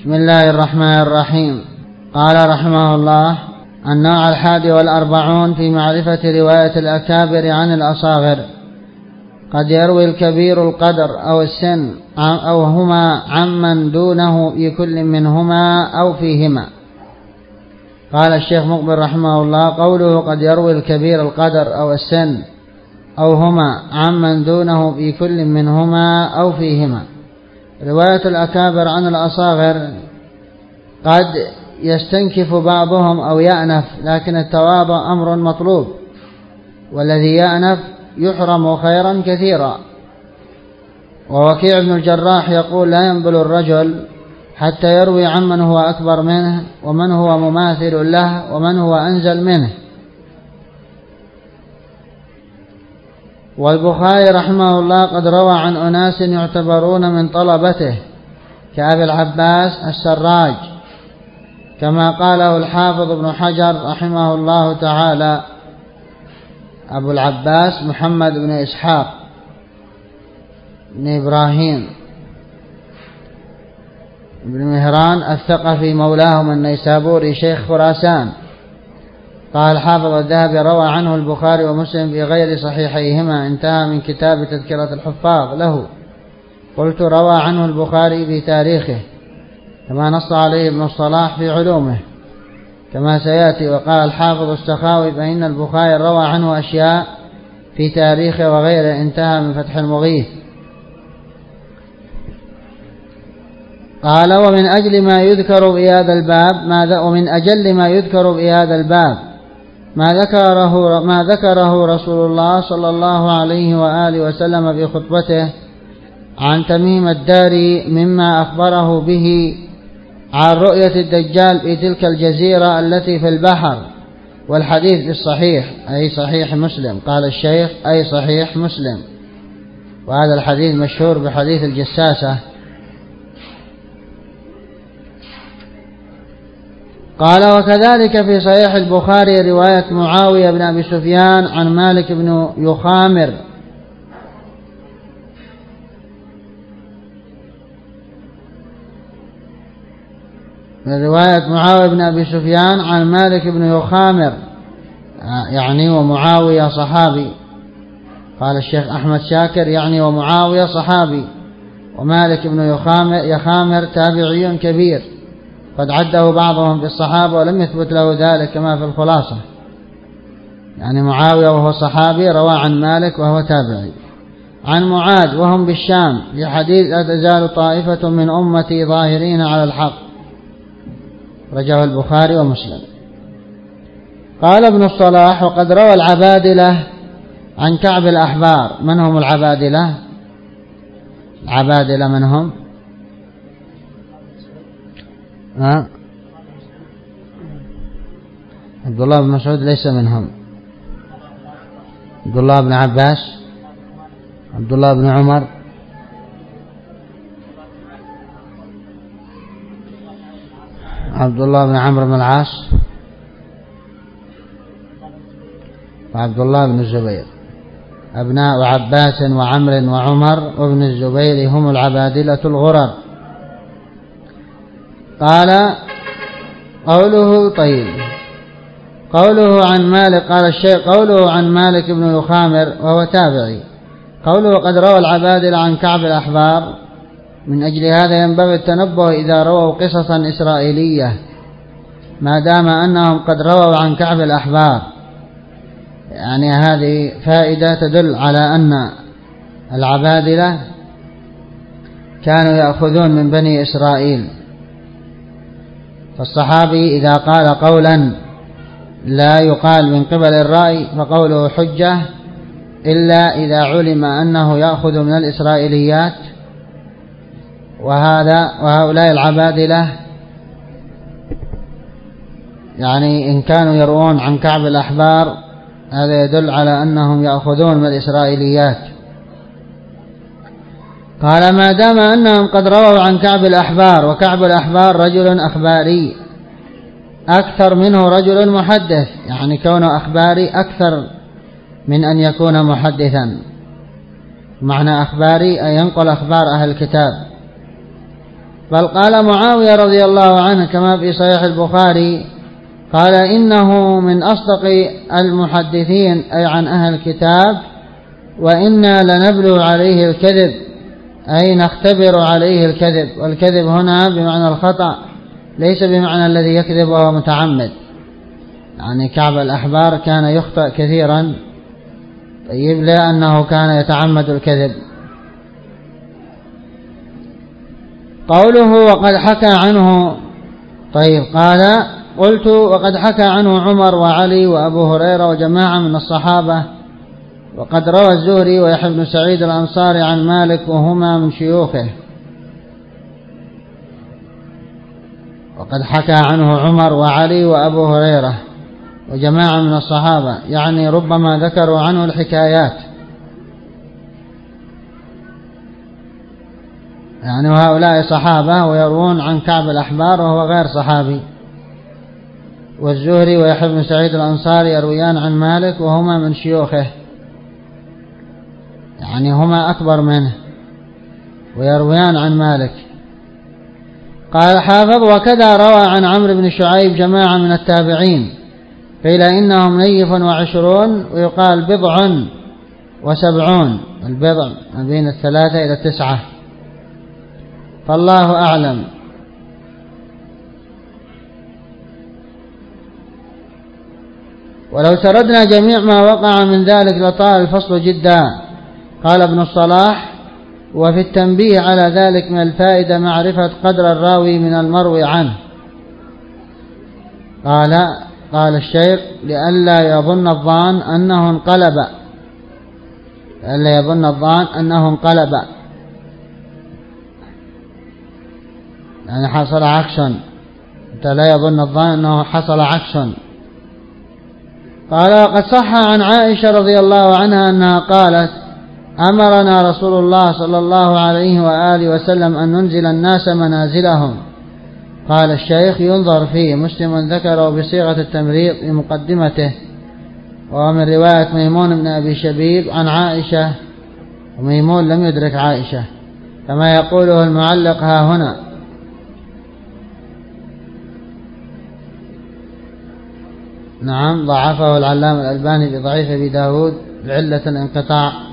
بسم الله الرحمن الرحيم. قال رحمه الله: النوع 41 في معرفة رواية الأكابر عن الأصاغر. قد يروي الكبير القدر أو السن أو هما عمن دونه في كل منهما أو فيهما. قال الشيخ مقبل رحمه الله: قوله قد يروي الكبير القدر أو السن أو هما عمن دونه في كل منهما أو فيهما. رواية الأكابر عن الأصاغر قد يستنكف بعضهم أو يأنف، لكن التواضع أمر مطلوب، والذي يأنف يحرم خيرا كثيرا. ووكيع بن الجراح يقول: لا ينبل الرجل حتى يروي عمن هو أكبر منه ومن هو مماثل له ومن هو أنزل منه. والبخاري رحمه الله قد روى عن أناس يعتبرون من طلبته كأبي العباس السراج، كما قاله الحافظ ابن حجر رحمه الله تعالى: أبو العباس محمد بن إسحاق بن إبراهيم بن مهران الثقفي مولاهم النيسابوري شيخ خراسان. قال الحافظ الذهبي: روى عنه البخاري ومسلم في غير صحيحيهما. انتهى من كتاب تذكرة الحفاظ له. قلت: روى عنه البخاري في تاريخه، كما نص عليه ابن الصلاح في علومه كما سيأتي. وقال الحافظ السخاوي: فإن البخاري روى عنه أشياء في تاريخه وغيره. انتهى من فتح المغيث. قال: ومن أجل ما يذكر في هذا الباب ما ذكره رسول الله صلى الله عليه وآله وسلم في خطبته عن تميم الداري مما أخبره به عن رؤية الدجال في تلك الجزيرة التي في البحر، والحديث في الصحيح أي صحيح مسلم. قال الشيخ: أي صحيح مسلم. وهذا الحديث مشهور بحديث الجساسة. قال: وكذلك في صحيح البخاري رواية معاوية بن أبي سفيان عن مالك بن يخامر عن مالك بن يخامر، يعني ومعاوية صحابي. قال الشيخ أحمد شاكر: يعني ومعاوية صحابي، ومالك بن يخامر تابعي كبير، قد عده بعضهم في الصحابة ولم يثبت له ذلك كما في الخلاصة. يعني معاوية وهو صحابي روى عن مالك وهو تابعي. عن معاذ وهم بالشام في حديث: لا تزال طائفة من أمتي ظاهرين على الحق، رجاه البخاري ومسلم. قال ابن الصلاح: وقد روى العبادلة عن كعب الأحبار. من هم العبادلة؟ العبادلة من هم؟ عبد الله بن مسعود ليس منهم. عبد الله بن عباس، عبد الله بن عمر، عبد الله بن عمرو بن العاص، وعبد الله بن الزبير. أبناء عباس وعمر وعمر وابن الزبير هم العبادلة الغرر. قال: قوله عن مالك. قال الشيخ: قوله عن مالك بن يخامر وهو تابعي. قوله قد روى العبادلة عن كعب الأحبار، من أجل هذا ينبغي التنبه إذا رووا قصصا إسرائيلية، ما دام أنهم قد رووا عن كعب الأحبار. يعني هذه فائدة تدل على أن العبادلة كانوا يأخذون من بني إسرائيل. فالصحابي إذا قال قولا لا يقال من قبل الرأي فقوله حجة، إلا إذا علم أنه يأخذ من الإسرائيليات. وهؤلاء العبادلة يعني إن كانوا يروون عن كعب الأحبار هذا يدل على أنهم يأخذون من الإسرائيليات. قال: ما دام أنهم قد رووا عن كعب الأحبار، وكعب الأحبار رجل أخباري أكثر منه رجل محدث، يعني كونه أخباري أكثر من أن يكون محدثا. معنى أخباري أن ينقل أخبار أهل الكتاب. بل قال معاوية رضي الله عنه كما في صحيح البخاري قال إنه من أصدق المحدثين أي عن أهل الكتاب، وإنا لنبلو عليه الكذب أي نختبر عليه الكذب، والكذب هنا بمعنى الخطأ ليس بمعنى الذي يكذب وهو متعمد، يعني كعب الأحبار كان يخطئ كثيرا، طيب لا أنه كان يتعمد الكذب. قوله وقد حكى عنه، طيب قال قلت وقد حكى عنه عمر وعلي وأبو هريرة وجماعة من الصحابة، وقد روى الزهري ويحيى بن سعيد الأنصاري عن مالك وهما من شيوخه. وقد حكى عنه عمر وعلي وأبو هريرة وجماعة من الصحابة، يعني ربما ذكروا عنه الحكايات، يعني هؤلاء صحابة ويروون عن كعب الأحبار وهو غير صحابي، والزهري ويحيى بن سعيد الأنصاري يرويان عن مالك وهما من شيوخه، يعني هما أكبر منه ويرويان عن مالك. قال حافظ وكذا روى عن عمرو بن شعيب جماعة من التابعين، قيل إنهم 120 ويقال 70، البضع ما بين 3 إلى 9، فالله أعلم. ولو سردنا جميع ما وقع من ذلك لطال الفصل جدا. قال ابن الصلاح وفي التنبيه على ذلك من الفائدة معرفة قدر الراوي من المروي عنه. قال الشيخ لئلا يظن الظان أنه انقلب، يعني حصل عكس، حتى لا يظن الظان أنه حصل عكس. قال وقد صح عن عائشة رضي الله عنها أنها قالت أمرنا رسول الله صلى الله عليه وآله وسلم أن ننزل الناس منازلهم. قال الشيخ ينظر فيه، مسلم ذكره بصيغة التمريض في مقدمته، ومن رواية ميمون بن أبي شبيب عن عائشة، وميمون لم يدرك عائشة كما يقوله المعلق ها هنا. نعم ضعفه العلامة الألباني بضعيف أبي داود لعلة الانقطاع.